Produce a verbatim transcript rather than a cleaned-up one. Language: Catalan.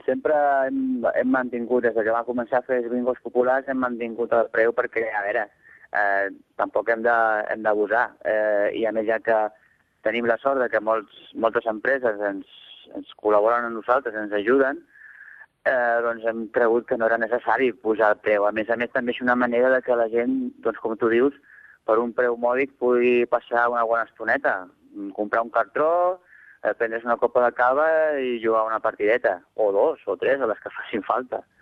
sempre hem, hem mantingut, des que va començar a fer els bingos populars, hem mantingut el preu perquè, a veure, eh, tampoc hem de- hem d'abusar. Eh, I a més, ja que tenim la sort de que molts, moltes empreses ens, ens col·laboren amb nosaltres, ens ajuden, eh, doncs hem cregut que no era necessari posar el preu. A més a més, també és una manera de que la gent, doncs com tu dius, per un preu mòdic pugui passar una bona estoneta, comprar un cartró, eh, prendre's una copa de cava i jugar una partideta, o dos, o tres, o les que facin falta.